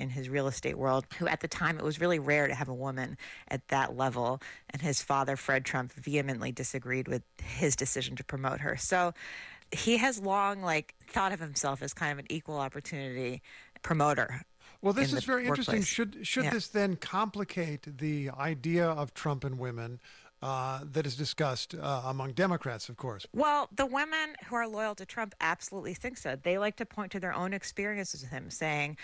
in his real estate world, who at the time it was really rare to have a woman at that level. And his father, Fred Trump, vehemently disagreed with his decision to promote her. So he has long thought of himself as kind of an equal opportunity promoter. Well, this is very interesting. Workplace. Should this then complicate the idea of Trump and women that is discussed among Democrats, of course? Well, the women who are loyal to Trump absolutely think so. They like to point to their own experiences with him, saying,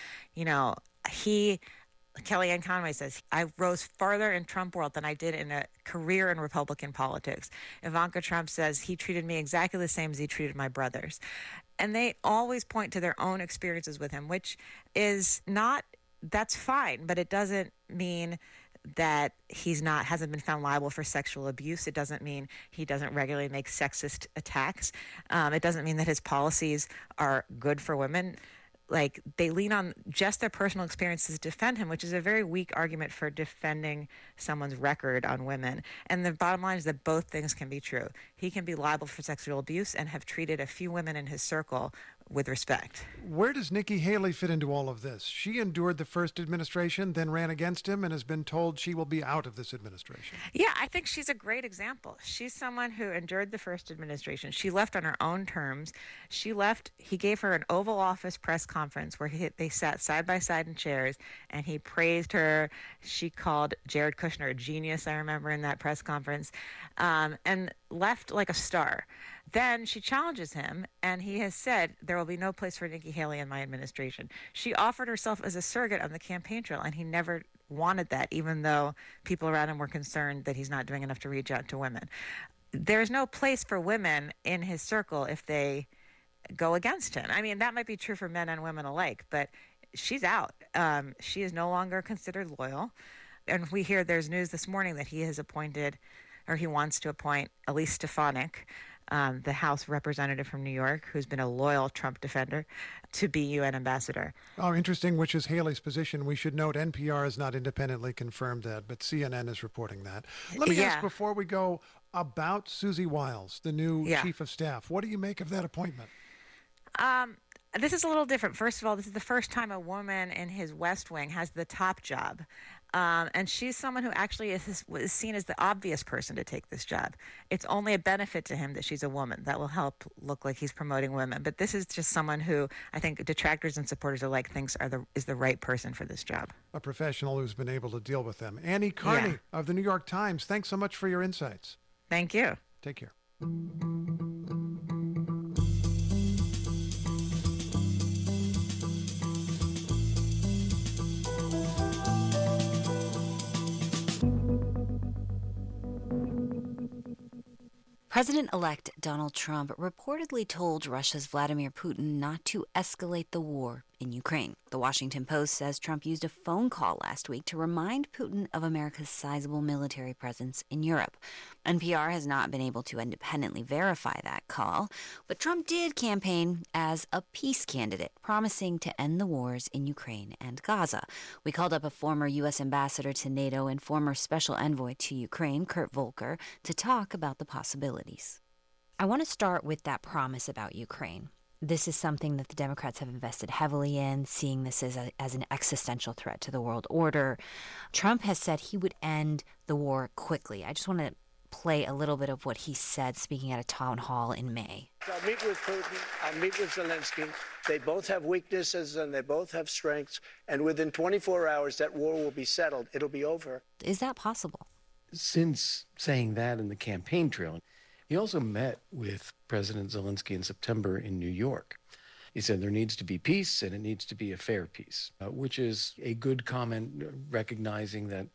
Kellyanne Conway says, I rose farther in Trump world than I did in a career in Republican politics. Ivanka Trump says he treated me exactly the same as he treated my brothers. And they always point to their own experiences with him, which is that's fine, but it doesn't mean that hasn't been found liable for sexual abuse. It doesn't mean he doesn't regularly make sexist attacks. It doesn't mean that his policies are good for women. They lean on just their personal experiences to defend him, which is a very weak argument for defending someone's record on women. And the bottom line is that both things can be true. He can be liable for sexual abuse and have treated a few women in his circle with respect. Where does Nikki Haley fit into all of this? She endured the first administration, then ran against him, and has been told she will be out of this administration. Yeah, I think she's a great example. She's someone who endured the first administration. She left on her own terms. He gave her an Oval Office press conference where they sat side by side in chairs, and he praised her. She called Jared Kushner a genius, I remember, in that press conference, and left like a star. Then she challenges him, and he has said there will be no place for Nikki Haley in my administration. She offered herself as a surrogate on the campaign trail, and he never wanted that, even though people around him were concerned that he's not doing enough to reach out to women. There's no place for women in his circle if they go against him. I mean, that might be true for men and women alike, but she's out. She is no longer considered loyal. And we hear there's news this morning that he has appointed, or he wants to appoint, Elise Stefanik, the House representative from New York, who's been a loyal Trump defender, to be UN ambassador. Oh, interesting, which is Haley's position. We should note NPR has not independently confirmed that, but CNN is reporting that. Let me ask before we go about Susie Wiles, the new chief of staff. What do you make of that appointment? This is a little different. First of all, this is the first time a woman in his West Wing has the top job. And she's someone who actually is seen as the obvious person to take this job. It's only a benefit to him that she's a woman. That will help look like he's promoting women. But this is just someone who I think detractors and supporters alike thinks is the right person for this job. A professional who's been able to deal with them. Annie Carney of the New York Times, thanks so much for your insights. Thank you. Take care. President-elect Donald Trump reportedly told Russia's Vladimir Putin not to escalate the war in Ukraine. The Washington Post says Trump used a phone call last week to remind Putin of America's sizable military presence in Europe. NPR has not been able to independently verify that call, but Trump did campaign as a peace candidate, promising to end the wars in Ukraine and Gaza. We called up a former U.S. ambassador to NATO and former special envoy to Ukraine, Kurt Volker, to talk about the possibilities. I want to start with that promise about Ukraine. This is something that the Democrats have invested heavily in, seeing this as an existential threat to the world order. Trump has said he would end the war quickly. I just want to play a little bit of what he said speaking at a town hall in May. I'll meet with Putin. I'll meet with Zelensky. They both have weaknesses and they both have strengths. And within 24 hours, that war will be settled. It'll be over. Is that possible? Since saying that in the campaign trail, he also met with President Zelensky in September in New York. He said there needs to be peace and it needs to be a fair peace, which is a good comment, recognizing that,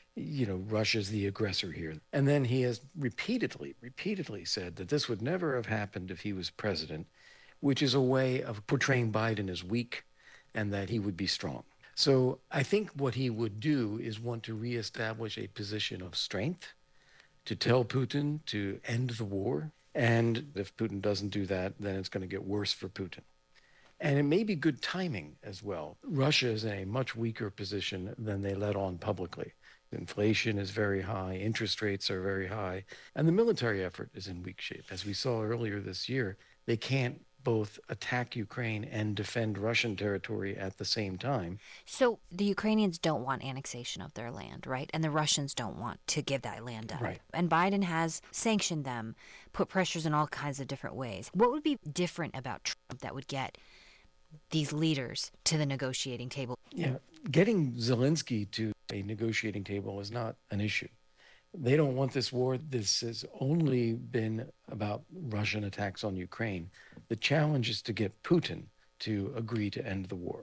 Russia's the aggressor here. And then he has repeatedly said that this would never have happened if he was president, which is a way of portraying Biden as weak and that he would be strong. So I think what he would do is want to reestablish a position of strength, to tell Putin to end the war. And if Putin doesn't do that, then it's going to get worse for Putin. And it may be good timing as well. Russia is in a much weaker position than they let on publicly. Inflation is very high, interest rates are very high, and the military effort is in weak shape. As we saw earlier this year, they can't both attack Ukraine and defend Russian territory at the same time. So the Ukrainians don't want annexation of their land, right? And the Russians don't want to give that land up. Right. And Biden has sanctioned them, put pressures in all kinds of different ways. What would be different about Trump that would get these leaders to the negotiating table? Yeah, getting Zelensky to a negotiating table is not an issue. They don't want this war. This has only been about Russian attacks on Ukraine. The challenge is to get Putin to agree to end the war.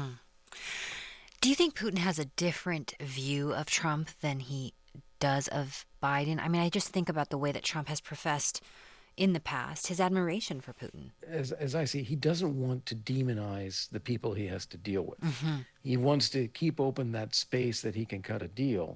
Do you think Putin has a different view of Trump than he does of Biden? I mean, I just think about the way that Trump has professed in the past his admiration for Putin. As I see, he doesn't want to demonize the people he has to deal with. He wants to keep open that space that he can cut a deal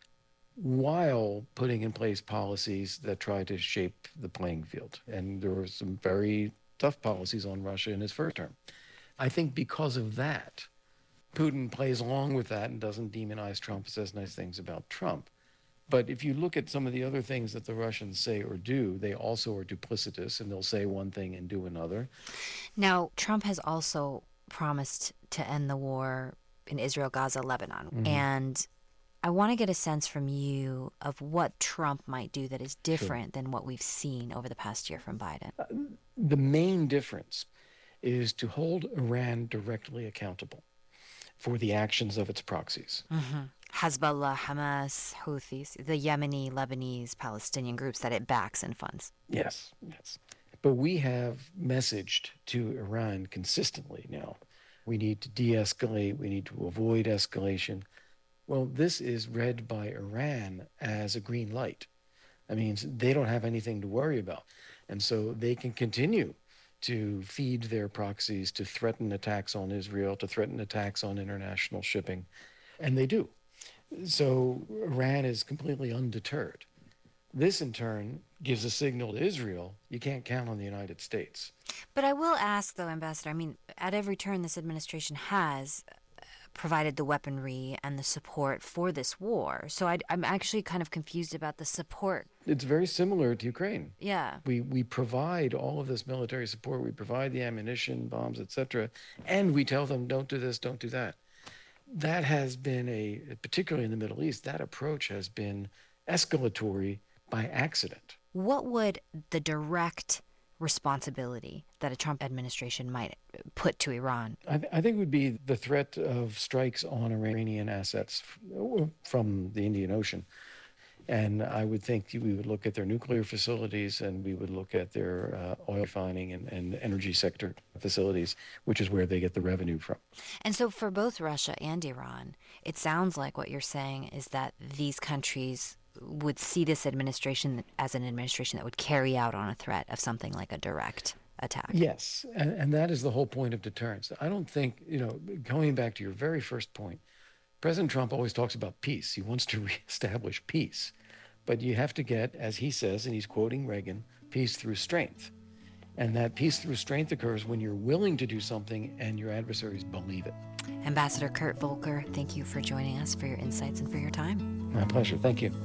while putting in place policies that try to shape the playing field. And there were some very tough policies on Russia in his first term. I think because of that, Putin plays along with that and doesn't demonize Trump and says nice things about Trump. But if you look at some of the other things that the Russians say or do, they also are duplicitous, and they'll say one thing and do another. Now, Trump has also promised to end the war in Israel, Gaza, Lebanon. And I want to get a sense from you of what Trump might do that is different than what we've seen over the past year from Biden. The main difference is to hold Iran directly accountable for the actions of its proxies. Hezbollah, Hamas, Houthis, the Yemeni, Lebanese, Palestinian groups that it backs and funds. Yes. But we have messaged to Iran consistently now. We need to de-escalate. We need to avoid escalation. Well, this is read by Iran as a green light. That means they don't have anything to worry about. And so they can continue to feed their proxies, to threaten attacks on Israel, to threaten attacks on international shipping. And they do. So Iran is completely undeterred. This, in turn, gives a signal to Israel, you can't count on the United States. But I will ask, though, Ambassador, I mean, at every turn this administration has provided the weaponry and the support for this war. So I'm actually kind of confused about the support. It's very similar to Ukraine. Yeah. We provide all of this military support. We provide the ammunition, bombs, etc. And we tell them, don't do this, don't do that. That has been particularly in the Middle East, that approach has been escalatory by accident. What would the direct responsibility that a Trump administration might put to Iran? I think it would be the threat of strikes on Iranian assets from the Indian Ocean. And I would think we would look at their nuclear facilities, and we would look at their oil refining and energy sector facilities, which is where they get the revenue from. And so for both Russia and Iran, it sounds like what you're saying is that these countries would see this administration as an administration that would carry out on a threat of something like a direct attack. Yes, and that is the whole point of deterrence. I don't think, going back to your very first point, President Trump always talks about peace. He wants to reestablish peace. But you have to get, as he says, and he's quoting Reagan, peace through strength. And that peace through strength occurs when you're willing to do something and your adversaries believe it. Ambassador Kurt Volker, thank you for joining us, for your insights and for your time. My pleasure. Thank you.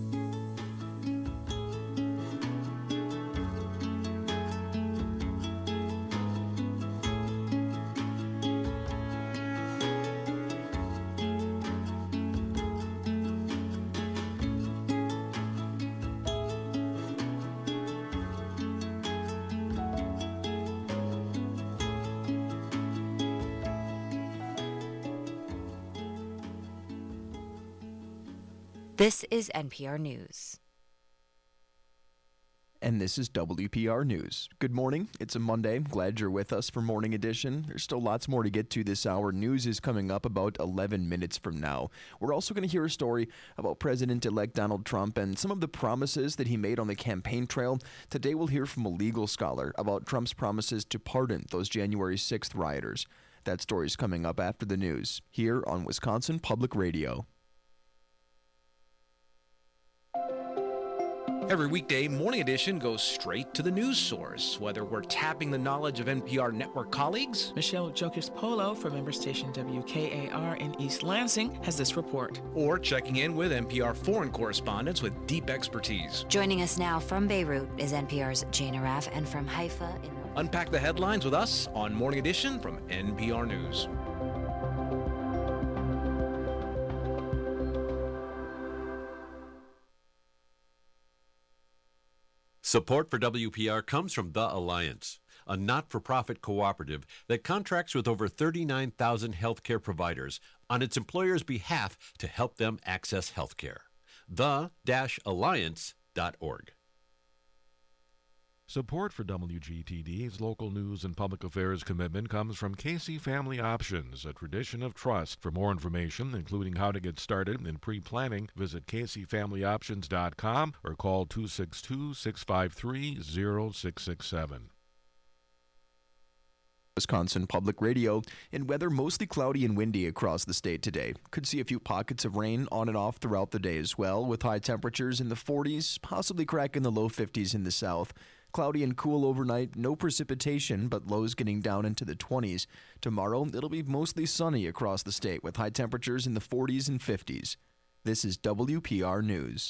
This is NPR News. And this is WPR News. Good morning. It's a Monday. Glad you're with us for Morning Edition. There's still lots more to get to this hour. News is coming up about 11 minutes from now. We're also going to hear a story about President-elect Donald Trump and some of the promises that he made on the campaign trail. Today we'll hear from a legal scholar about Trump's promises to pardon those January 6th rioters. That story's coming up after the news, here on Wisconsin Public Radio. Every weekday, Morning Edition goes straight to the news source, whether we're tapping the knowledge of NPR network colleagues. Michelle Jokic-Polo from member station WKAR in East Lansing has this report. Or checking in with NPR foreign correspondents with deep expertise. Joining us now from Beirut is NPR's Jane Araf, and from Haifa in Unpack the headlines with us on Morning Edition from NPR News. Support for WPR comes from The Alliance, a not-for-profit cooperative that contracts with over 39,000 healthcare providers on its employers' behalf to help them access healthcare. The-alliance.org. Support for WGTD's local news and public affairs commitment comes from Casey Family Options, a tradition of trust. For more information, including how to get started in pre-planning, visit CaseyFamilyOptions.com or call 262-653-0667. Wisconsin Public Radio, and weather mostly cloudy and windy across the state today. Could see a few pockets of rain on and off throughout the day as well, with high temperatures in the 40s, possibly cracking the low 50s in the south. Cloudy and cool overnight, no precipitation, but lows getting down into the 20s. Tomorrow, it'll be mostly sunny across the state with high temperatures in the 40s and 50s. This is WPR News.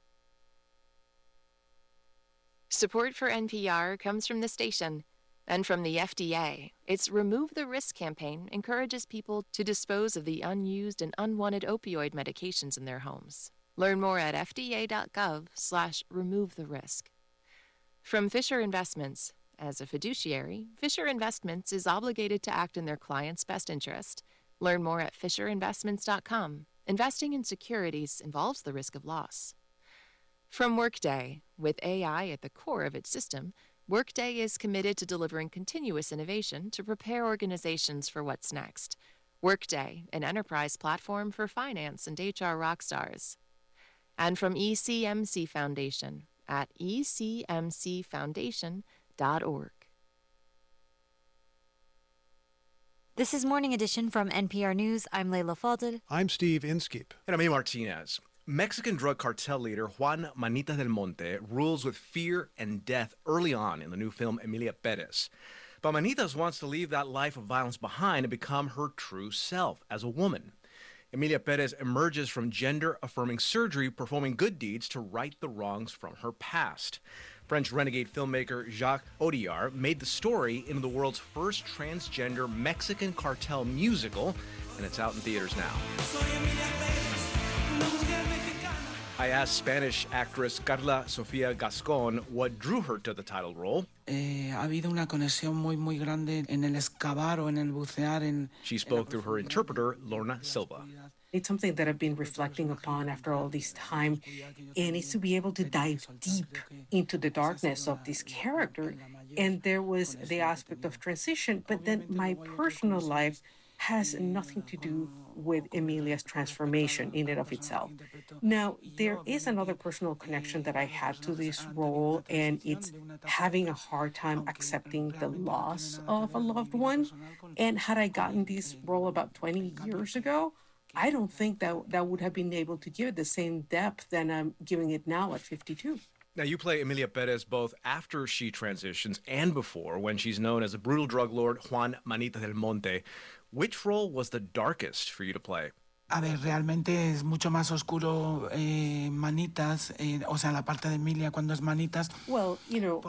Support for NPR comes from the station and from the FDA. Its Remove the Risk campaign encourages people to dispose of the unused and unwanted opioid medications in their homes. Learn more at fda.gov/removetherisk. From Fisher Investments. As a fiduciary, Fisher Investments is obligated to act in their client's best interest. Learn more at fisherinvestments.com. Investing in securities involves the risk of loss. From Workday. With AI at the core of its system, Workday is committed to delivering continuous innovation to prepare organizations for what's next. Workday, an enterprise platform for finance and HR rockstars. And from ECMC Foundation at ecmcfoundation.org. This is Morning Edition from NPR News. I'm Leila Fadel. I'm Steve Inskeep. And I'm Amy Martinez. Mexican drug cartel leader Juan Manitas del Monte rules with fear and death early on in the new film Emilia Perez. But Manitas wants to leave that life of violence behind and become her true self as a woman. Emilia Perez emerges from gender-affirming surgery, performing good deeds to right the wrongs from her past. French renegade filmmaker Jacques Audiard made the story into the world's first transgender Mexican cartel musical, and it's out in theaters now. I asked Spanish actress Carla Sofia Gascon what drew her to the title role. Ha habido una conexión muy grande en el excavar o en el bucear. She spoke through her interpreter, Lorna Silva. It's something that I've been reflecting upon after all this time, and it's to be able to dive deep into the darkness of this character. And there was the aspect of transition, but then my personal life has nothing to do with Emilia's transformation in and of itself. Now, there is another personal connection that I had to this role, and it's having a hard time accepting the loss of a loved one. And had I gotten this role about 20 years ago, I don't think that would have been able to give it the same depth that I'm giving it now at 52. Now, you play Emilia Perez both after she transitions and before, when she's known as the brutal drug lord Juan Manitas del Monte. Which role was the darkest for you to play? A ver, realmente es mucho más oscuro Manitas, o sea, la parte de Emilia cuando es Manitas. Well, you know,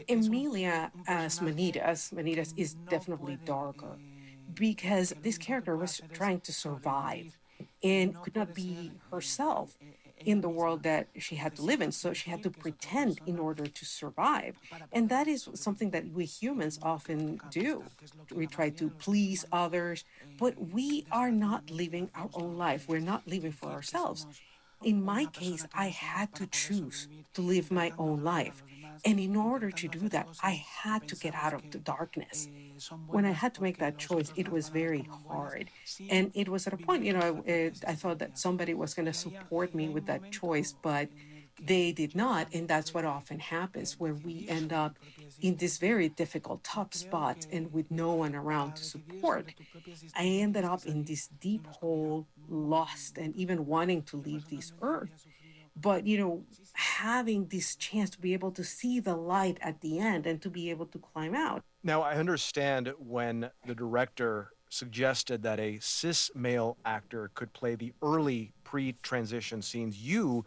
Emilia as Manitas is definitely darker because this character was trying to survive and could not be herself in the world that she had to live in. So she had to pretend in order to survive. And that is something that we humans often do. We try to please others, but we are not living our own life. We're not living for ourselves. In my case, I had to choose to live my own life. And in order to do that, I had to get out of the darkness. When I had to make that choice, it was very hard. And it was at a point, you know, I thought that somebody was going to support me with that choice, but they did not. And that's what often happens, where we end up in this very difficult, tough spot and with no one around to support. I ended up in this deep hole, lost, and even wanting to leave this earth. But, you know, having this chance to be able to see the light at the end and to be able to climb out. Now, I understand when the director suggested that a cis male actor could play the early pre-transition scenes, you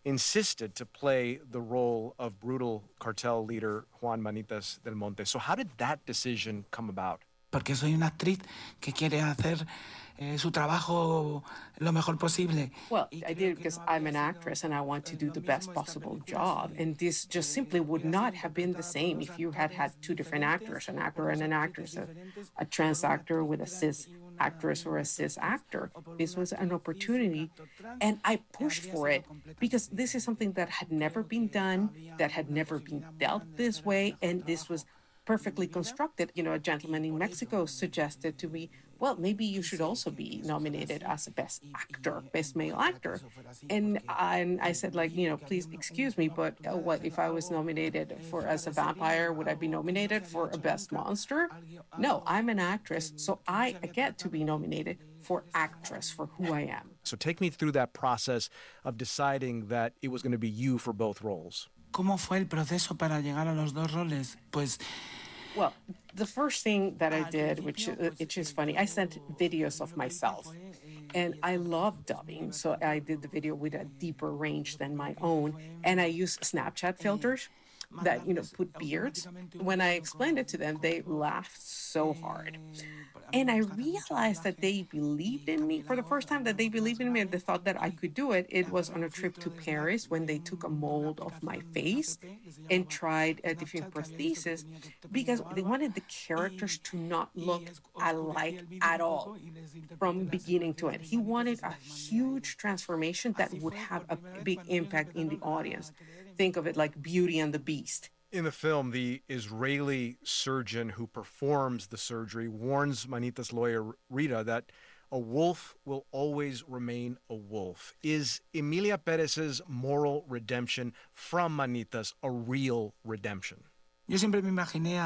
insisted to play the role of brutal cartel leader Juan Manitas del Monte. So how did that decision come about? Porque soy una actriz que quiere hacer su trabajo lo mejor posible. Well, I did it because I'm an actress and I want to do the best possible job. And this just simply would not have been the same if you had had two different actors, an actor and an actress, a trans actor with a cis actress or a cis actor. This was an opportunity, and I pushed for it because this is something that had never been done, that had never been dealt this way, and this was perfectly constructed. You know, a gentleman in Mexico suggested to me, well, maybe you should also be nominated as a best actor, best male actor. And I said, like, you know, please excuse me, but what if I was nominated for as a vampire, would I be nominated for a best monster? No, I'm an actress, so I get to be nominated for actress, for who I am. So take me through that process of deciding that it was going to be you for both roles. ¿Cómo fue el proceso para llegar a los dos roles? Pues well, the first thing that I did, which is funny, I sent videos of myself. And I love dubbing, so I did the video with a deeper range than my own. And I used Snapchat filters that, you know, put beards. When I explained it to them, they laughed so hard. And I realized that they believed in me. For the first time that they believed in me and they thought that I could do it, it was on a trip to Paris when they took a mold of my face and tried different prostheses because they wanted the characters to not look alike at all from beginning to end. He wanted a huge transformation that would have a big impact in the audience. Think of it like Beauty and the Beast. In the film, the Israeli surgeon who performs the surgery warns Manita's lawyer, Rita, that a wolf will always remain a wolf. Is Emilia Perez's moral redemption from Manitas a real redemption? Yo siempre me imaginé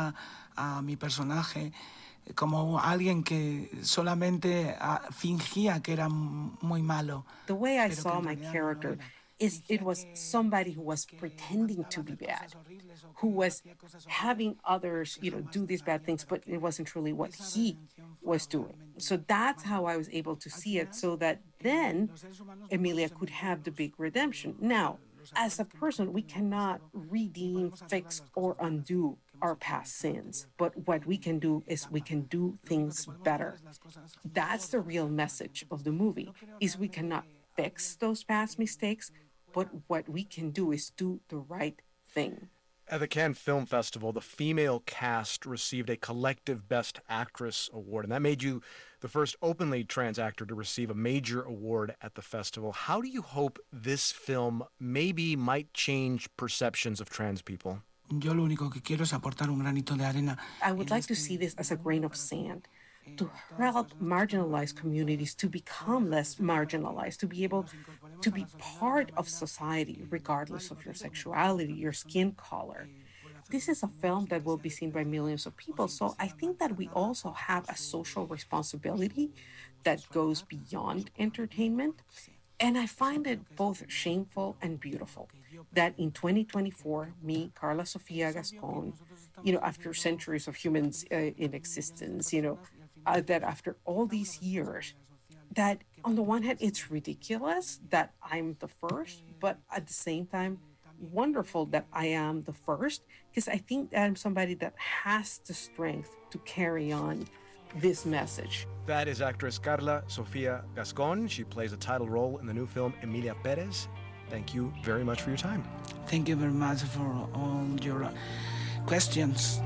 a mi personaje como alguien que solamente fingía que era muy malo. The way I saw my character is it was somebody who was pretending to be bad, who was having others, you know, do these bad things, but it wasn't truly what he was doing. So that's how I was able to see it, so that then Emilia could have the big redemption. Now, as a person, we cannot redeem, fix, or undo our past sins. But what we can do is we can do things better. That's the real message of the movie, is we cannot fix those past mistakes, but what we can do is do the right thing. At the Cannes Film Festival, the female cast received a collective Best Actress award, and that made you the first openly trans actor to receive a major award at the festival. How do you hope this film might change perceptions of trans people? Yo lo único que quiero es aportar un granito de arena. I would like to see this as a grain of sand, to help marginalized communities to become less marginalized, to be able to be part of society, regardless of your sexuality, your skin color. This is a film that will be seen by millions of people. So I think that we also have a social responsibility that goes beyond entertainment. And I find it both shameful and beautiful that in 2024, me, Carla Sofia Gascon, you know, after centuries of humans in existence, you know, that after all these years, that on the one hand, it's ridiculous that I'm the first, but at the same time, wonderful that I am the first, because I think that I'm somebody that has the strength to carry on this message. That is actress Carla Sofia Gascon. She plays a title role in the new film Emilia Perez. Thank you very much for your time. Thank you very much for all your questions.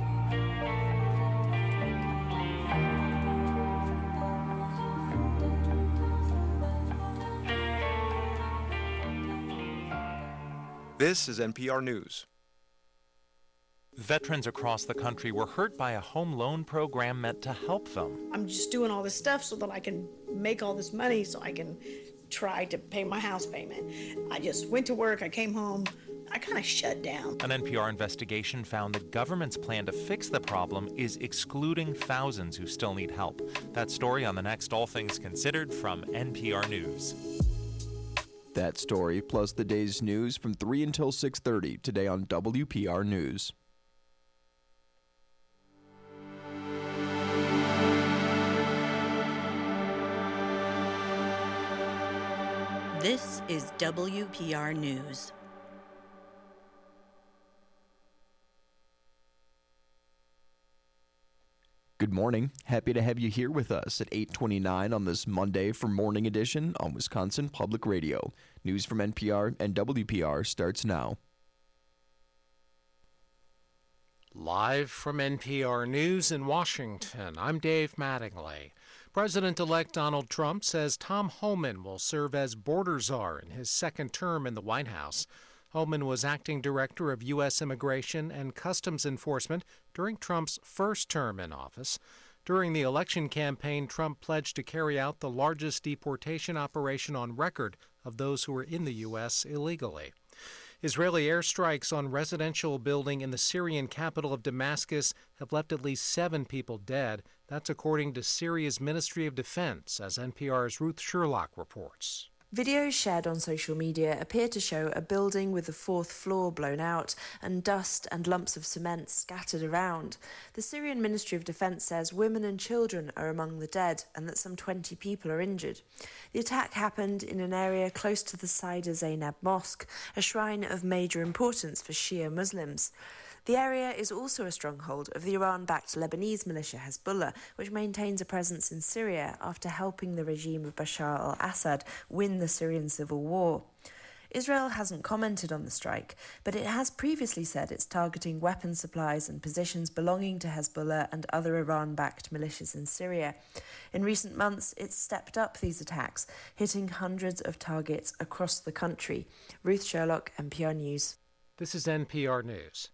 This is NPR News. Veterans across the country were hurt by a home loan program meant to help them. I'm just doing all this stuff so that I can make all this money so I can try to pay my house payment. I just went to work, I came home, I kind of shut down. An NPR investigation found the government's plan to fix the problem is excluding thousands who still need help. That story on the next All Things Considered from NPR News. That story, plus the day's news from 3 until 6:30 today on WPR News. This is WPR News. Good morning. Happy to have you here with us at 8:29 on this Monday for Morning Edition on Wisconsin Public Radio. News from NPR and WPR starts now. Live from NPR News in Washington, I'm Dave Mattingly. President-elect Donald Trump says Tom Homan will serve as border czar in his second term in the White House. Homan was acting director of U.S. Immigration and Customs Enforcement during Trump's first term in office. During the election campaign, Trump pledged to carry out the largest deportation operation on record of those who were in the U.S. illegally. Israeli airstrikes on residential building in the Syrian capital of Damascus have left at least 7 people dead. That's according to Syria's Ministry of Defense, as NPR's Ruth Sherlock reports. Videos shared on social media appear to show a building with the 4th floor blown out and dust and lumps of cement scattered around. The Syrian Ministry of Defense says women and children are among the dead and that some 20 people are injured. The attack happened in an area close to the Saida Zainab Mosque, a shrine of major importance for Shia Muslims. The area is also a stronghold of the Iran-backed Lebanese militia Hezbollah, which maintains a presence in Syria after helping the regime of Bashar al-Assad win the Syrian civil war. Israel hasn't commented on the strike, but it has previously said it's targeting weapon supplies and positions belonging to Hezbollah and other Iran-backed militias in Syria. In recent months, it's stepped up these attacks, hitting hundreds of targets across the country. Ruth Sherlock, NPR News. This is NPR News.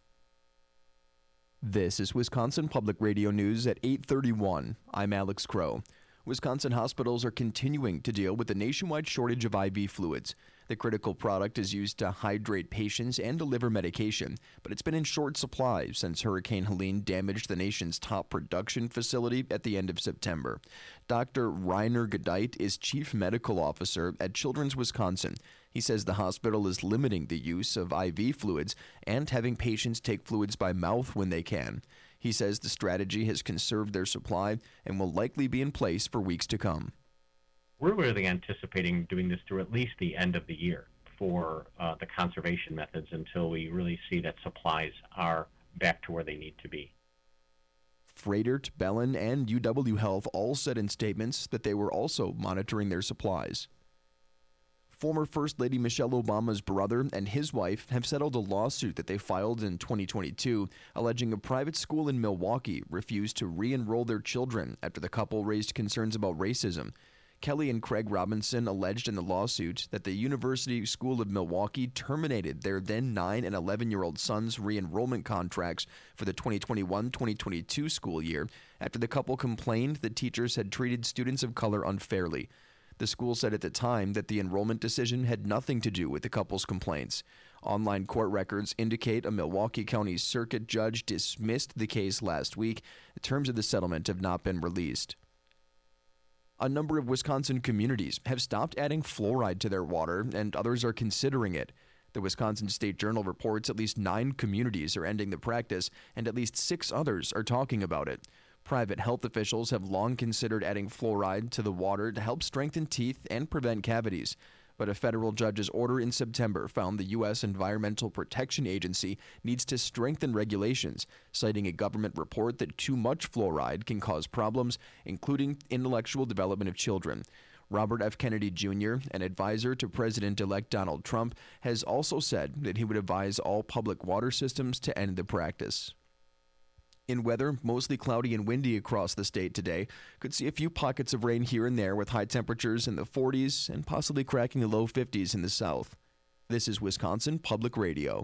This is Wisconsin Public Radio News at 8:31. I'm Alex Crow. Wisconsin hospitals are continuing to deal with a nationwide shortage of IV fluids. The critical product is used to hydrate patients and deliver medication, but it's been in short supply since Hurricane Helene damaged the nation's top production facility at the end of September. Dr. Reiner Gedeit is Chief Medical Officer at Children's Wisconsin. He says the hospital is limiting the use of IV fluids and having patients take fluids by mouth when they can. He says the strategy has conserved their supply and will likely be in place for weeks to come. We're really anticipating doing this through at least the end of the year for the conservation methods until we really see that supplies are back to where they need to be. Froedtert, Bellin, and UW Health all said in statements that they were also monitoring their supplies. Former First Lady Michelle Obama's brother and his wife have settled a lawsuit that they filed in 2022, alleging a private school in Milwaukee refused to re-enroll their children after the couple raised concerns about racism. Kelly and Craig Robinson alleged in the lawsuit that the University School of Milwaukee terminated their then 9 and 11-year-old sons' re-enrollment contracts for the 2021-2022 school year after the couple complained that teachers had treated students of color unfairly. The school said at the time that the enrollment decision had nothing to do with the couple's complaints. Online court records indicate a Milwaukee County Circuit judge dismissed the case last week. The terms of the settlement have not been released. A number of Wisconsin communities have stopped adding fluoride to their water, and others are considering it. The Wisconsin State Journal reports at least 9 communities are ending the practice, and at least 6 others are talking about it. Private health officials have long considered adding fluoride to the water to help strengthen teeth and prevent cavities. But a federal judge's order in September found the U.S. Environmental Protection Agency needs to strengthen regulations, citing a government report that too much fluoride can cause problems, including intellectual development of children. Robert F. Kennedy Jr., an advisor to President-elect Donald Trump, has also said that he would advise all public water systems to end the practice. In weather, mostly cloudy and windy across the state today. Could see a few pockets of rain here and there with high temperatures in the 40s and possibly cracking the low 50s in the south. This is Wisconsin Public Radio.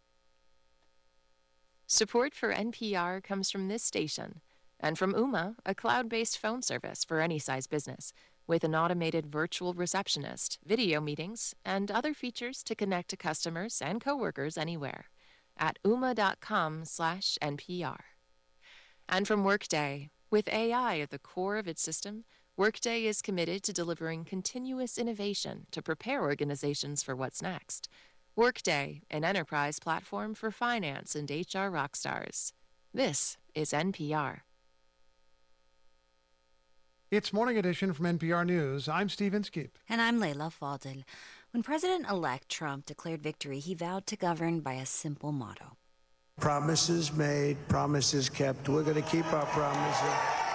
Support for NPR comes from this station and from Ooma, a cloud-based phone service for any size business with an automated virtual receptionist, video meetings, and other features to connect to customers and coworkers anywhere at ooma.com/NPR. And from Workday, with AI at the core of its system, Workday is committed to delivering continuous innovation to prepare organizations for what's next. Workday, an enterprise platform for finance and HR rockstars. This is NPR. It's Morning Edition from NPR News. I'm Steve Inskeep. And I'm Leila Fadel. When President-elect Trump declared victory, he vowed to govern by a simple motto. Promises made, promises kept. We're going to keep our promises.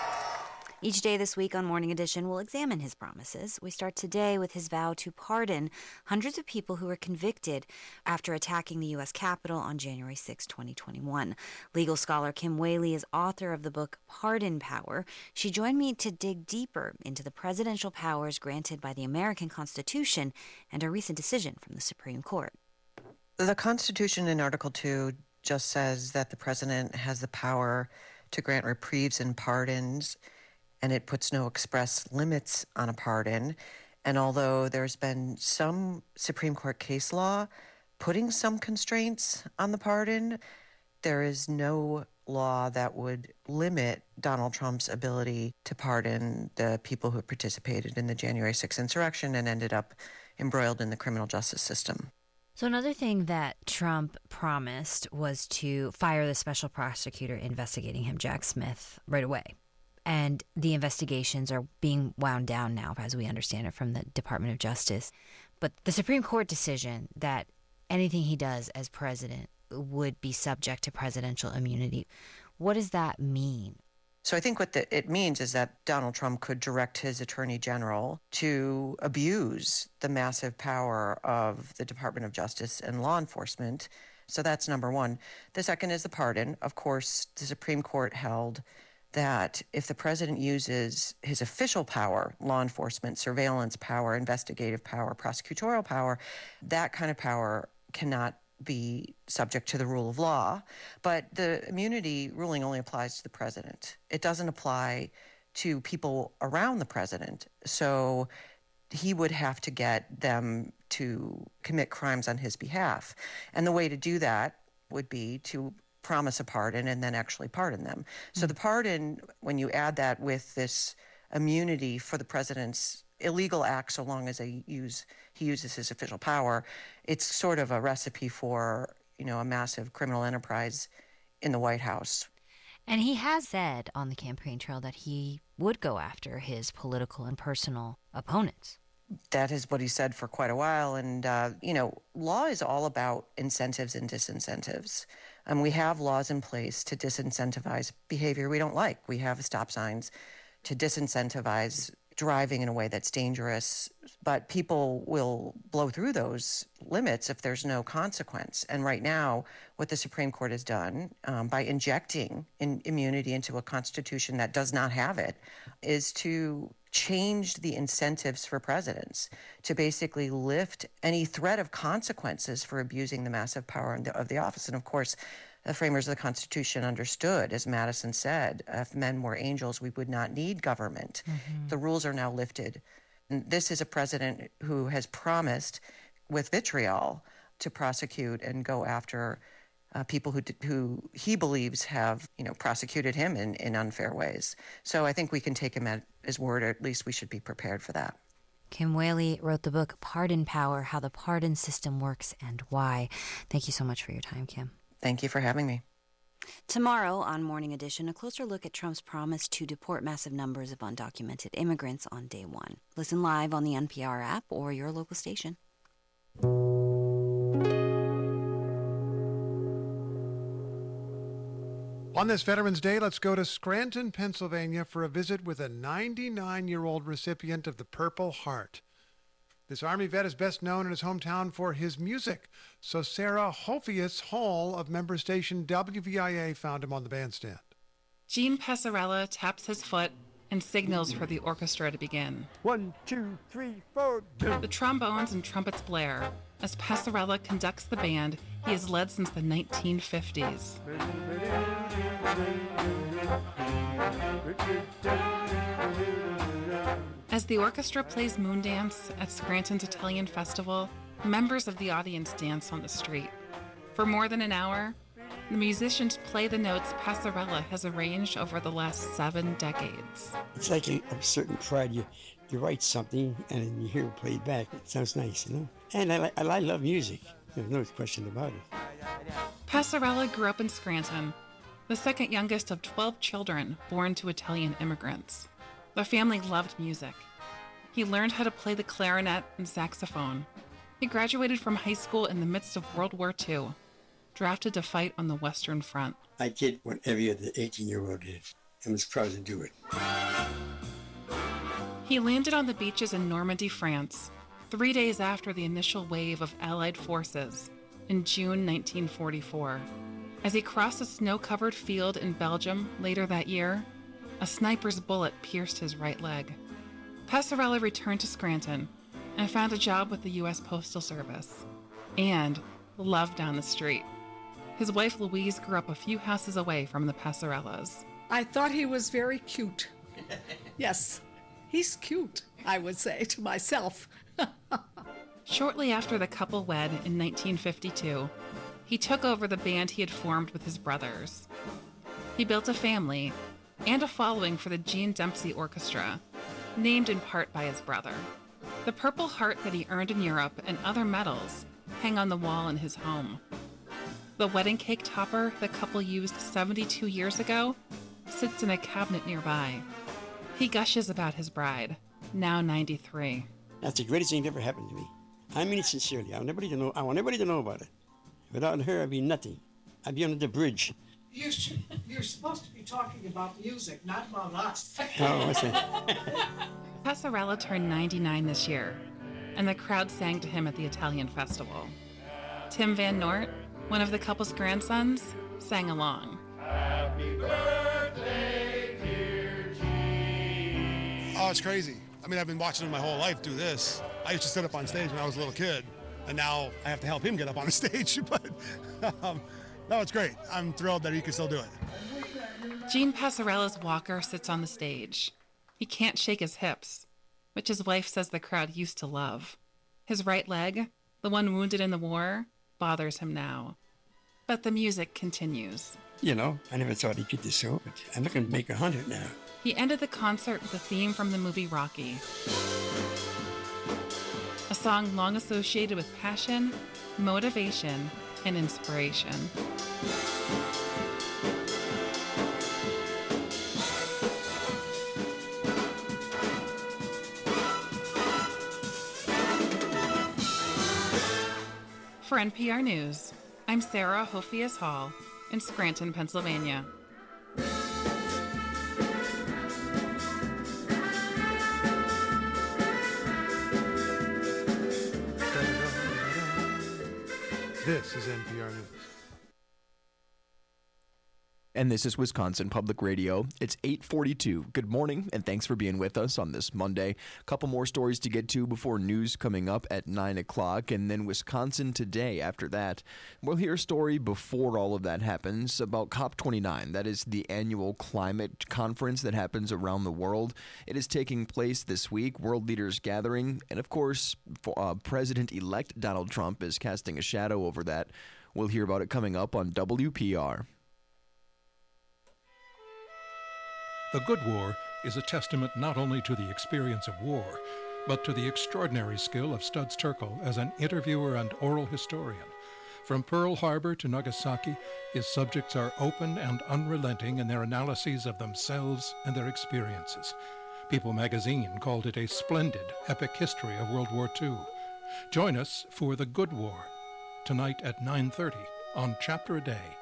Each day this week on Morning Edition, we'll examine his promises. We start today with his vow to pardon hundreds of people who were convicted after attacking the U.S. Capitol on January 6, 2021. Legal scholar Kim Wehle is author of the book Pardon Power. She joined me to dig deeper into the presidential powers granted by the American Constitution and a recent decision from the Supreme Court. The Constitution in Article 2 just says that the president has the power to grant reprieves and pardons, and it puts no express limits on a pardon. And although there's been some Supreme Court case law putting some constraints on the pardon, there is no law that would limit Donald Trump's ability to pardon the people who participated in the January 6th insurrection and ended up embroiled in the criminal justice system. So another thing that Trump promised was to fire the special prosecutor investigating him, Jack Smith, right away. And the investigations are being wound down now, as we understand it, from the Department of Justice. But the Supreme Court decision that anything he does as president would be subject to presidential immunity, what does that mean? So I think what it means is that Donald Trump could direct his attorney general to abuse the massive power of the Department of Justice and law enforcement. So that's number one. The second is the pardon. Of course, the Supreme Court held that if the president uses his official power, law enforcement, surveillance power, investigative power, prosecutorial power, that kind of power cannot be subject to the rule of law. But the immunity ruling only applies to the president. It doesn't apply to people around the president. So he would have to get them to commit crimes on his behalf. And the way to do that would be to promise a pardon and then actually pardon them. So the pardon, when you add that with this immunity for the president's illegal acts, so long as he uses his official power, it's sort of a recipe for, a massive criminal enterprise in the White House. And he has said on the campaign trail that he would go after his political and personal opponents. That is what he said for quite a while. And, law is all about incentives and disincentives. And we have laws in place to disincentivize behavior we don't like. We have stop signs to disincentivize driving in a way that's dangerous. But people will blow through those limits if there's no consequence. And right now, what the Supreme Court has done by injecting immunity into a constitution that does not have it is to change the incentives for presidents to basically lift any threat of consequences for abusing the massive power of the office. And of course, the framers of the Constitution understood, as Madison said, if men were angels, we would not need government. Mm-hmm. The rules are now lifted. And this is a president who has promised with vitriol to prosecute and go after people who he believes have, prosecuted him in unfair ways. So I think we can take him at his word, or at least we should be prepared for that. Kim Wehle wrote the book Pardon Power, How the Pardon System Works and Why. Thank you so much for your time, Kim. Thank you for having me. Tomorrow on Morning Edition, a closer look at Trump's promise to deport massive numbers of undocumented immigrants on day one. Listen live on the NPR app or your local station. On this Veterans Day, let's go to Scranton, Pennsylvania for a visit with a 99-year-old recipient of the Purple Heart. This Army vet is best known in his hometown for his music, so Sarah Hophius Hall of member station WVIA found him on the bandstand. Gene Passarella taps his foot and signals for the orchestra to begin. 1, 2, 3, 4. The trombones and trumpets blare. As Passarella conducts the band, he has led since the 1950s. As the orchestra plays Moondance at Scranton's Italian Festival, members of the audience dance on the street. For more than an hour, the musicians play the notes Passarella has arranged over the last 7 decades. It's like a certain pride. You write something and then you hear it played back. It sounds nice, And I love music. There's no question about it. Passarella grew up in Scranton, the second youngest of 12 children born to Italian immigrants. The family loved music. He learned how to play the clarinet and saxophone. He graduated from high school in the midst of World War II, drafted to fight on the Western Front. I did what every other 18-year-old did, and was proud to do it. He landed on the beaches in Normandy, France, 3 days after the initial wave of Allied forces in June 1944. As he crossed a snow-covered field in Belgium later that year, a sniper's bullet pierced his right leg. Passarella returned to Scranton and found a job with the U.S. Postal Service and love down the street. His wife Louise grew up a few houses away from the Passarellas. I thought he was very cute. Yes, he's cute, I would say to myself. Shortly after the couple wed in 1952, he took over the band he had formed with his brothers. He built a family and a following for the Gene Dempsey Orchestra, named in part by his brother. The Purple Heart that he earned in Europe and other medals hang on the wall in his home. The wedding cake topper the couple used 72 years ago sits in a cabinet nearby. He gushes about his bride, now 93. That's the greatest thing that ever happened to me. I mean it sincerely. I want everybody to know about it. Without her, I'd be nothing. I'd be under the bridge. You're supposed to be talking about music, not about us. Oh, what's that? Passarella turned 99 this year, and the crowd sang to him at the Italian festival. Tim Van Noort, one of the couple's grandsons, sang along. Happy birthday, dear Gene. Oh, it's crazy. I mean, I've been watching him my whole life do this. I used to sit up on stage when I was a little kid, and now I have to help him get up on the stage. But no, it's great. I'm thrilled that he can still do it. Gene Passarella's walker sits on the stage. He can't shake his hips, which his wife says the crowd used to love. His right leg, the one wounded in the war, bothers him now. But the music continues. You know, I never thought he'd get this so, but I'm looking to make 100 now. He ended the concert with a theme from the movie Rocky. A song long associated with passion, motivation, and inspiration. For NPR News, I'm Sarah Hophius Hall in Scranton, Pennsylvania. This is NPR News. And this is Wisconsin Public Radio. It's 8:42. Good morning, and thanks for being with us on this Monday. A couple more stories to get to before news coming up at 9 o'clock, and then Wisconsin Today after that. We'll hear a story before all of that happens about COP29. That is the annual climate conference that happens around the world. It is taking place this week, world leaders gathering, and of course, President-elect Donald Trump is casting a shadow over that. We'll hear about it coming up on WPR. The Good War is a testament not only to the experience of war, but to the extraordinary skill of Studs Terkel as an interviewer and oral historian. From Pearl Harbor to Nagasaki, his subjects are open and unrelenting in their analyses of themselves and their experiences. People magazine called it a splendid, epic history of World War II. Join us for The Good War, tonight at 9:30 on Chapter a Day.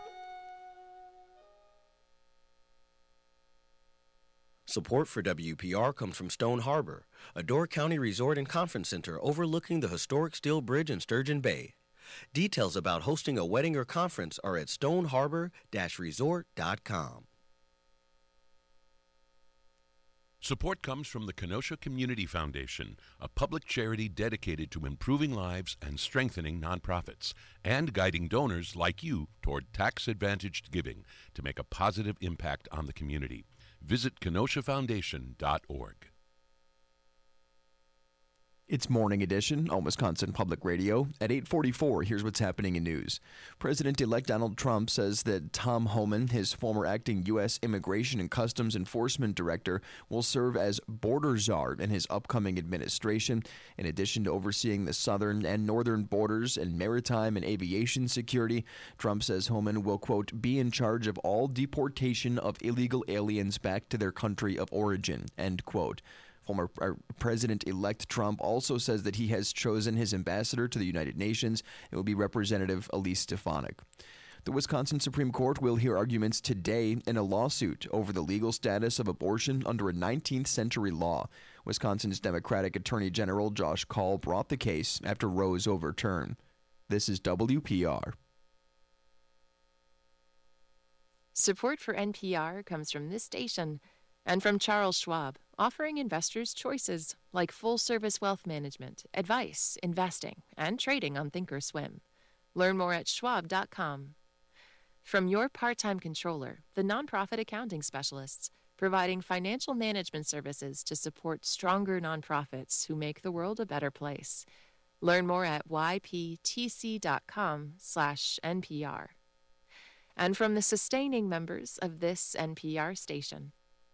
Support for WPR comes from Stone Harbor, a Door County resort and conference center overlooking the historic Steel Bridge in Sturgeon Bay. Details about hosting a wedding or conference are at stoneharbor-resort.com. Support comes from the Kenosha Community Foundation, a public charity dedicated to improving lives and strengthening nonprofits, and guiding donors like you toward tax-advantaged giving to make a positive impact on the community. Visit KenoshaFoundation.org. It's Morning Edition on Wisconsin Public Radio. At 8:44, here's what's happening in news. President-elect Donald Trump says that Tom Homan, his former acting U.S. Immigration and Customs Enforcement Director, will serve as border czar in his upcoming administration. In addition to overseeing the southern and northern borders and maritime and aviation security, Trump says Homan will, quote, be in charge of all deportation of illegal aliens back to their country of origin, end quote. Former President-elect Trump also says that he has chosen his ambassador to the United Nations. It will be Representative Elise Stefanik. The Wisconsin Supreme Court will hear arguments today in a lawsuit over the legal status of abortion under a 19th century law. Wisconsin's Democratic Attorney General Josh Kaul brought the case after Roe's overturn. This is WPR. Support for NPR comes from this station and from Charles Schwab, offering investors choices like full-service wealth management, advice, investing, and trading on thinkorswim. Learn more at schwab.com. From Your Part-Time Controller, the nonprofit accounting specialists, providing financial management services to support stronger nonprofits who make the world a better place. Learn more at yptc.com/NPR. And from the sustaining members of this NPR station.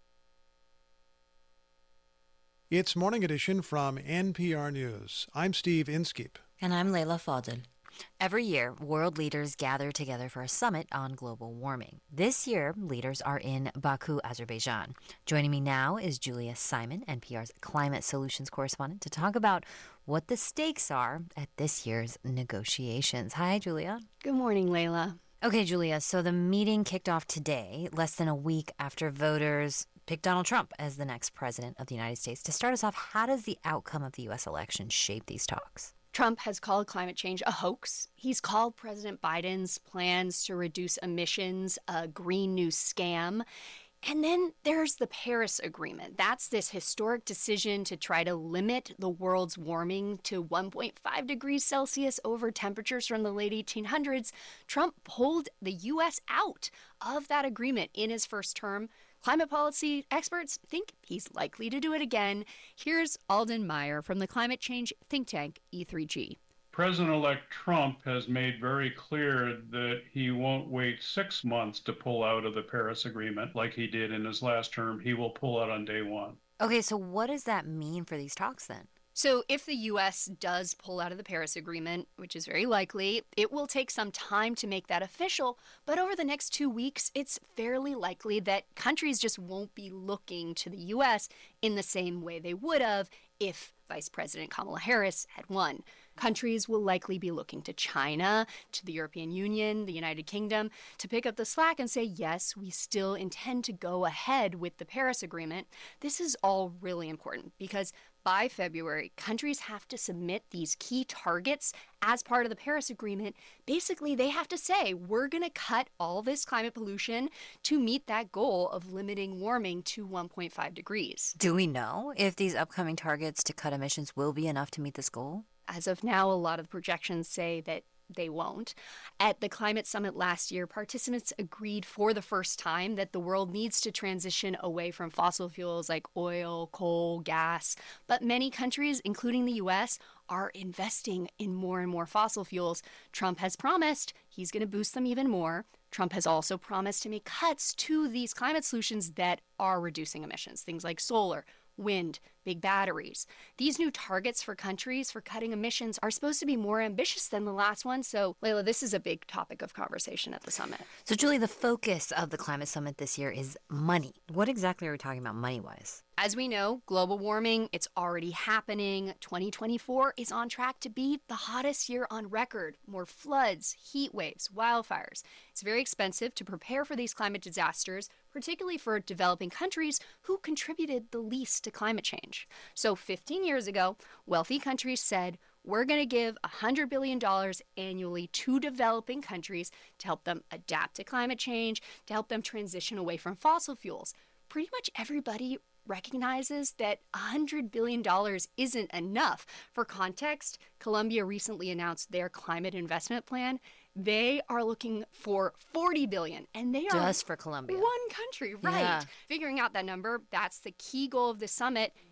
It's Morning Edition from NPR News. I'm Steve Inskeep. And I'm Leila Fadel. Every year, world leaders gather together for a summit on global warming. This year, leaders are in Baku, Azerbaijan. Joining me now is Julia Simon, NPR's climate solutions correspondent, to talk about what the stakes are at this year's negotiations. Hi, Julia. Good morning, Leila. Okay, Julia, so the meeting kicked off today, less than a week after voters picked Donald Trump as the next president of the United States. To start us off, how does the outcome of the U.S. election shape these talks? Trump has called climate change a hoax. He's called President Biden's plans to reduce emissions a Green New Scam. And then there's the Paris Agreement. That's this historic decision to try to limit the world's warming to 1.5 degrees Celsius over temperatures from the late 1800s. Trump pulled the U.S. out of that agreement in his first term. Climate policy experts think he's likely to do it again. Here's Alden Meyer from the climate change think tank E3G. President-elect Trump has made very clear that he won't wait 6 months to pull out of the Paris Agreement like he did in his last term. He will pull out on day one. Okay, so what does that mean for these talks then? So if the U.S. does pull out of the Paris Agreement, which is very likely, it will take some time to make that official. But over the next 2 weeks, it's fairly likely that countries just won't be looking to the U.S. in the same way they would have if Vice President Kamala Harris had won. Countries will likely be looking to China, to the European Union, the United Kingdom, to pick up the slack and say, yes, we still intend to go ahead with the Paris Agreement. This is all really important because by February, countries have to submit these key targets as part of the Paris Agreement. Basically, they have to say, we're going to cut all this climate pollution to meet that goal of limiting warming to 1.5 degrees. Do we know if these upcoming targets to cut emissions will be enough to meet this goal? As of now, a lot of projections say that they won't. At the climate summit last year, participants agreed for the first time that the world needs to transition away from fossil fuels like oil, coal, gas. But many countries, including the U.S., are investing in more and more fossil fuels. Trump has promised he's going to boost them even more. Trump has also promised to make cuts to these climate solutions that are reducing emissions, things like solar, wind, big batteries. These new targets for countries for cutting emissions are supposed to be more ambitious than the last one. So, Leila, this is a big topic of conversation at the summit. So, Julie, the focus of the climate summit this year is money. What exactly are we talking about money-wise? As we know, global warming, it's already happening. 2024 is on track to be the hottest year on record. More floods, heat waves, wildfires. It's very expensive to prepare for these climate disasters, particularly for developing countries who contributed the least to climate change. So 15 years ago, wealthy countries said, we're going to give $100 billion annually to developing countries to help them adapt to climate change, to help them transition away from fossil fuels. Pretty much everybody recognizes that $100 billion isn't enough. For context, Colombia recently announced their climate investment plan. They are looking for $40 billion, and they are just for Colombia. One country, right? Yeah. Figuring out that number, that's the key goal of the summit.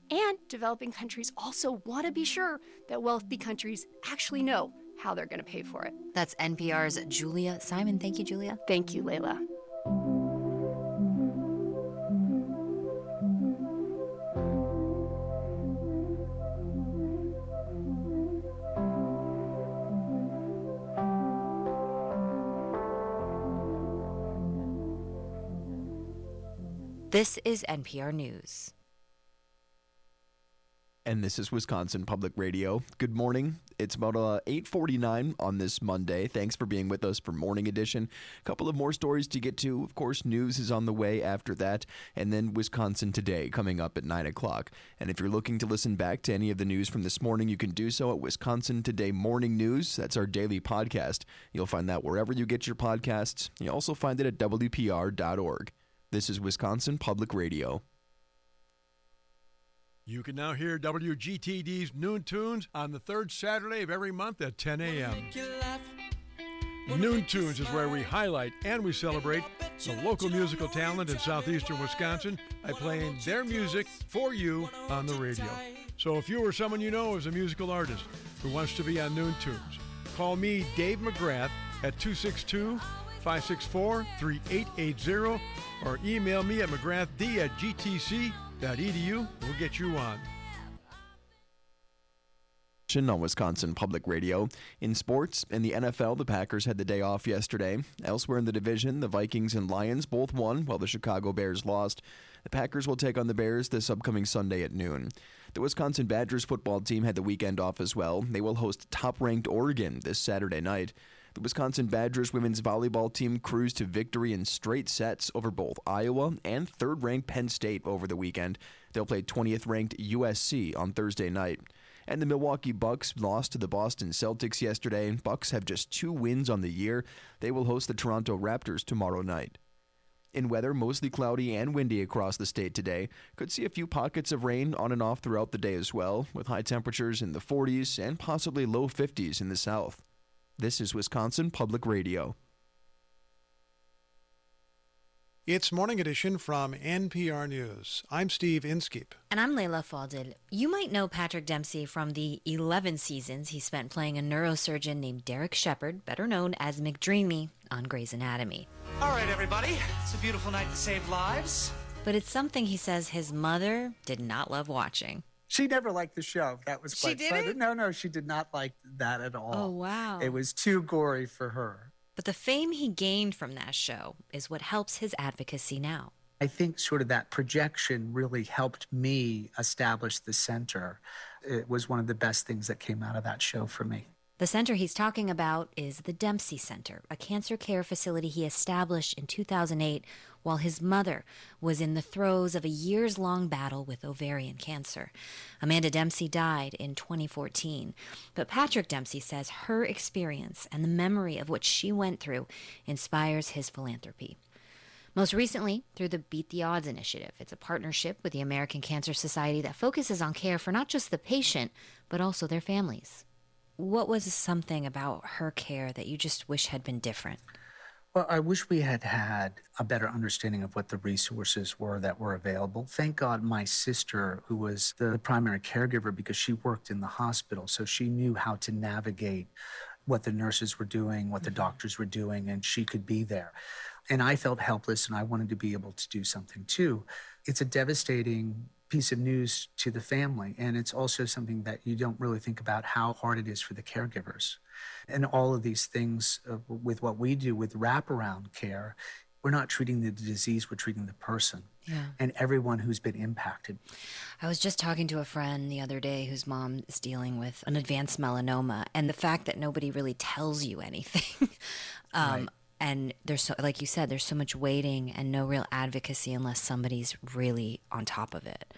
And developing countries also want to be sure that wealthy countries actually know how they're going to pay for it. That's NPR's Julia Simon. Thank you, Julia. Thank you, Layla. This is NPR News. And this is Wisconsin Public Radio. Good morning. It's about 8:49 on this Monday. Thanks for being with us for Morning Edition. A couple of more stories to get to. Of course, news is on the way after that. And then Wisconsin Today coming up at 9 o'clock. And if you're looking to listen back to any of the news from this morning, you can do so at Wisconsin Today Morning News. That's our daily podcast. You'll find that wherever you get your podcasts. You'll also find it at WPR.org. This is Wisconsin Public Radio. You can now hear WGTD's Noon Tunes on the third Saturday of every month at 10 a.m. Noon Tunes is where we highlight and we celebrate the local musical talent in southeastern Wisconsin by playing their music for you on the radio. So if you or someone you know is a musical artist who wants to be on Noon Tunes, call me, Dave McGrath, at 262-564-3880 or email me at mcgrathd@gtc.edu. We'll get you on. On Wisconsin Public Radio. In sports, in the NFL, the Packers had the day off yesterday. Elsewhere in the division, the Vikings and Lions both won, while the Chicago Bears lost. The Packers will take on the Bears this upcoming Sunday at noon. The Wisconsin Badgers football team had the weekend off as well. They will host top-ranked Oregon this Saturday night. The Wisconsin Badgers women's volleyball team cruised to victory in straight sets over both Iowa and third-ranked Penn State over the weekend. They'll play 20th-ranked USC on Thursday night. And the Milwaukee Bucks lost to the Boston Celtics yesterday. Bucks have just 2 wins on the year. They will host the Toronto Raptors tomorrow night. In weather, mostly cloudy and windy across the state today. Could see a few pockets of rain on and off throughout the day as well, with high temperatures in the 40s and possibly low 50s in the south. This is Wisconsin Public Radio. It's Morning Edition from NPR News. I'm Steve Inskeep. And I'm Layla Faldil. You might know Patrick Dempsey from the 11 seasons he spent playing a neurosurgeon named Derek Shepard, better known as McDreamy, on Grey's Anatomy. All right, everybody. It's a beautiful night to save lives. But it's something he says his mother did not love watching. She never liked the show. That was quite fun. No, she did not like that at all. Oh, wow. It was too gory for her. But the fame he gained from that show is what helps his advocacy now. I think sort of that projection really helped me establish the center. It was one of the best things that came out of that show for me. The center he's talking about is the Dempsey Center, a cancer care facility he established in 2008 while his mother was in the throes of a years-long battle with ovarian cancer. Amanda Dempsey died in 2014, but Patrick Dempsey says her experience and the memory of what she went through inspires his philanthropy. Most recently, through the Beat the Odds initiative. It's a partnership with the American Cancer Society that focuses on care for not just the patient, but also their families. What was something about her care that you just wish had been different? Well, I wish we had had a better understanding of what the resources were that were available. Thank God my sister, who was the primary caregiver because she worked in the hospital, so she knew how to navigate what the nurses were doing, what the doctors were doing, and she could be there. And I felt helpless, and I wanted to be able to do something too. It's a devastating piece of news to the family, and it's also something that you don't really think about how hard it is for the caregivers. And all of these things with what we do with wraparound care, we're not treating the disease, we're treating the person. Yeah. And everyone who's been impacted. I was just talking to a friend the other day whose mom is dealing with an advanced melanoma, and the fact that nobody really tells you anything. Right. And there's so, like you said, there's so much waiting and no real advocacy unless somebody's really on top of it.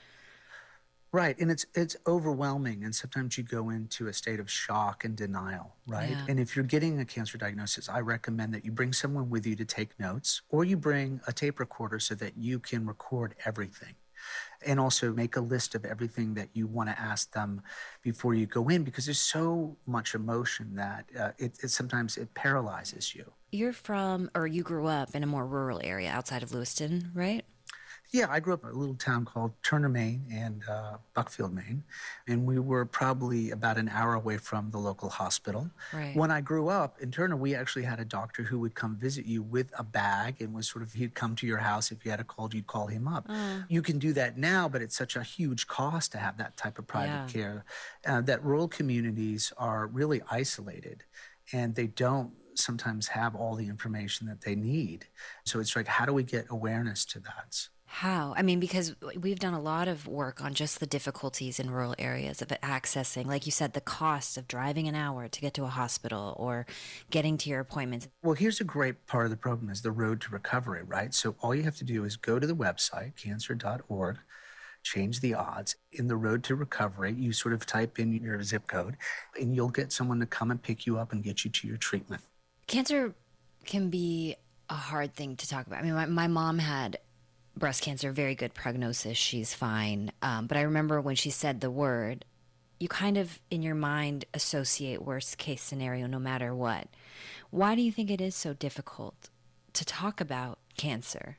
Right, and it's overwhelming, and sometimes you go into a state of shock and denial, right? Yeah. And if you're getting a cancer diagnosis, I recommend that you bring someone with you to take notes, or you bring a tape recorder so that you can record everything. And also make a list of everything that you want to ask them before you go in, because there's so much emotion that sometimes it paralyzes you. You're from, or you grew up in a more rural area outside of Lewiston, right? Yeah, I grew up in a little town called Turner, Maine, and Buckfield, Maine, and we were probably about an hour away from the local hospital. Right. When I grew up in Turner, we actually had a doctor who would come visit you with a bag and was sort of, he'd come to your house. If you had a cold, you'd call him up. You can do that now, but it's such a huge cost to have that type of private care that rural communities are really isolated, and they don't sometimes have all the information that they need. So it's like, how do we get awareness to that? How? I mean, because we've done a lot of work on just the difficulties in rural areas of accessing, like you said, the cost of driving an hour to get to a hospital or getting to your appointments. Well, here's a great part of the program is the Road to Recovery, right? So all you have to do is go to the website, cancer.org, change the odds. In the Road to Recovery, you sort of type in your zip code, and you'll get someone to come and pick you up and get you to your treatment. Cancer can be a hard thing to talk about. I mean, my mom had breast cancer, very good prognosis. She's fine. But I remember when she said the word, you kind of, in your mind, associate worst case scenario no matter what. Why do you think it is so difficult to talk about cancer?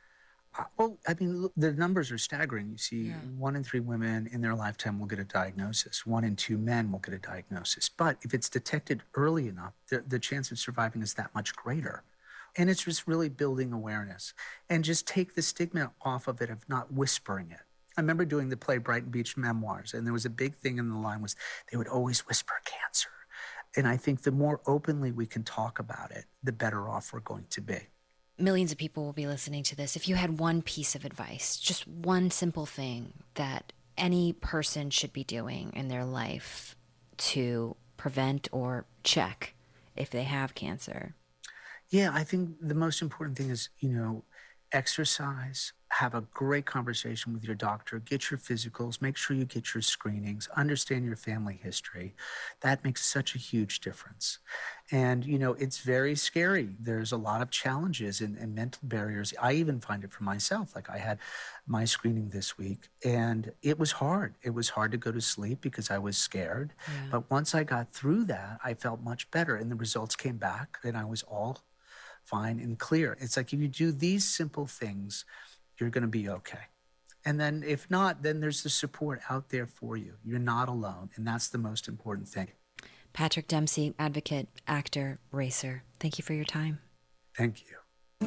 Well, I mean, the numbers are staggering. You see, 1 in 3 women in their lifetime will get a diagnosis. 1 in 2 men will get a diagnosis. But if it's detected early enough, the chance of surviving is that much greater. And it's just really building awareness and just take the stigma off of it of not whispering it. I remember doing the play Brighton Beach Memoirs, and there was a big thing in the line was they would always whisper cancer. And I think the more openly we can talk about it, the better off we're going to be. Millions of people will be listening to this. If you had one piece of advice, just one simple thing that any person should be doing in their life to prevent or check if they have cancer. Yeah, I think the most important thing is, exercise, have a great conversation with your doctor, get your physicals, make sure you get your screenings, understand your family history. That makes such a huge difference. And, it's very scary. There's a lot of challenges and mental barriers. I even find it for myself. Like I had my screening this week and it was hard. It was hard to go to sleep because I was scared. Yeah. But once I got through that, I felt much better and the results came back and I was all fine and clear. It's like if you do these simple things, you're going to be okay. And then if not, then there's the support out there for you. You're not alone. And that's the most important thing. Patrick Dempsey, advocate, actor, racer. Thank you for your time. Thank you.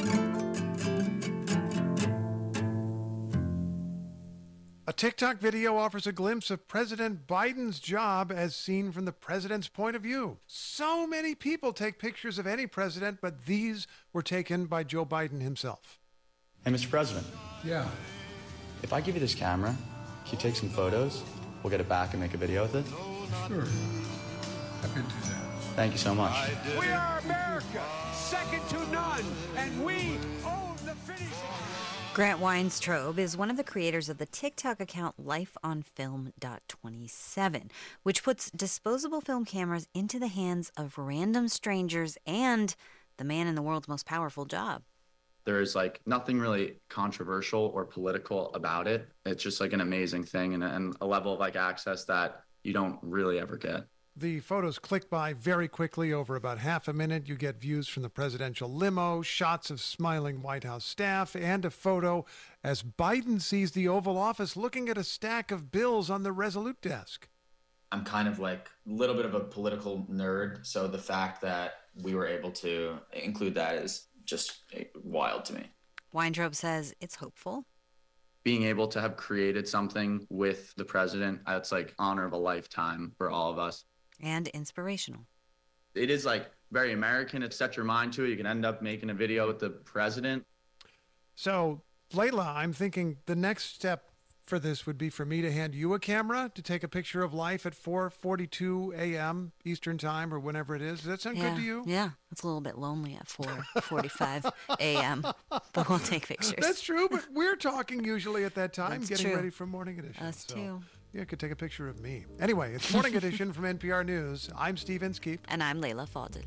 A TikTok video offers a glimpse of President Biden's job as seen from the president's point of view. So many people take pictures of any president, but these were taken by Joe Biden himself. Hey, Mr. President. Yeah. If I give you this camera, can you take some photos? We'll get it back and make a video with it. Sure. I can do that. Thank you so much. We are America, second to none, and we own the finish line. Grant Weintraub is one of the creators of the TikTok account lifeonfilm.27, which puts disposable film cameras into the hands of random strangers and the man in the world's most powerful job. There's nothing really controversial or political about it. It's just an amazing thing and a level of access that you don't really ever get. The photos click by very quickly. Over about half a minute, you get views from the presidential limo, shots of smiling White House staff, and a photo as Biden sees the Oval Office looking at a stack of bills on the Resolute desk. I'm kind of a little bit of a political nerd, so the fact that we were able to include that is just wild to me. Weintraub says it's hopeful. Being able to have created something with the president, that's honor of a lifetime for all of us. And inspirational. It is very American. It sets your mind to it. You can end up making a video with the president. So, Layla, I'm thinking the next step for this would be for me to hand you a camera to take a picture of life at 4:42 a.m. Eastern time or whenever it is. Does that sound good to you? Yeah, it's a little bit lonely at 4:45 a.m., but we'll take pictures. That's true, but we're talking usually at that time, That's getting true. ready for Morning Edition. Us too. Yeah, could take a picture of me. Anyway, it's Morning Edition from NPR News. I'm Steve Inskeep. And I'm Layla Fadel.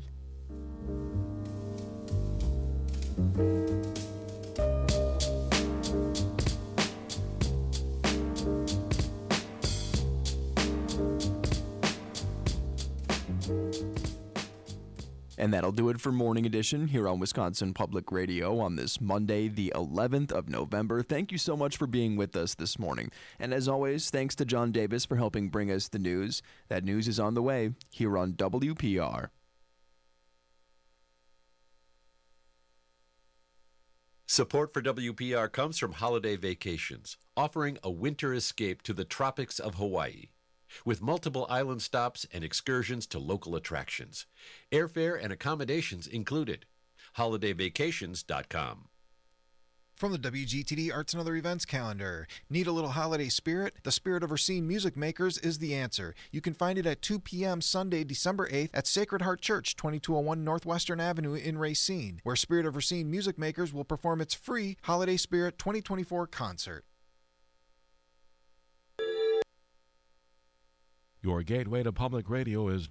And that'll do it for Morning Edition here on Wisconsin Public Radio on this Monday, the 11th of November. Thank you so much for being with us this morning. And as always, thanks to John Davis for helping bring us the news. That news is on the way here on WPR. Support for WPR comes from Holiday Vacations, offering a winter escape to the tropics of Hawaii. With multiple island stops and excursions to local attractions. Airfare and accommodations included. HolidayVacations.com. From the WGTD Arts and Other Events calendar. Need a little holiday spirit? The Spirit of Racine Music Makers is the answer. You can find it at 2 p.m. Sunday, December 8th at Sacred Heart Church, 2201 Northwestern Avenue in Racine, where Spirit of Racine Music Makers will perform its free Holiday Spirit 2024 concert. Your gateway to public radio is